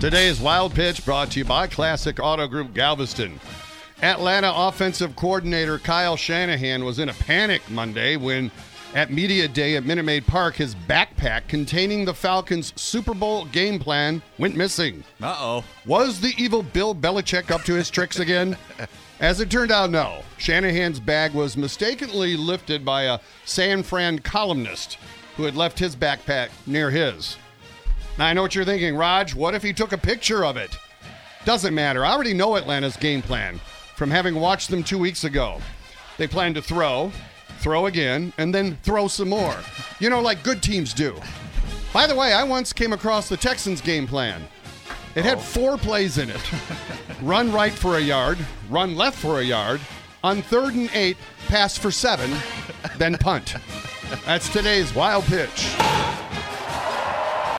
Today's Wild Pitch brought to you by Classic Auto Group Galveston. Atlanta offensive coordinator Kyle Shanahan was in a panic Monday when, at Media Day at Minute Maid Park, his backpack containing the Falcons' Super Bowl game plan went missing. Uh-oh. Was the evil Bill Belichick up to his tricks again? As it turned out, no. Shanahan's bag was mistakenly lifted by a San Fran columnist who had left his backpack near his. Now, I know what you're thinking, Raj. What if he took a picture of it? Doesn't matter. I already know Atlanta's game plan from having watched them 2 weeks ago. They plan to throw again, and then throw some more. You know, like good teams do. By the way, I once came across the Texans' game plan. It had 4 plays in it. Run right for a yard, run left for a yard, on 3rd and 8, pass for 7, then punt. That's today's Wild Pitch.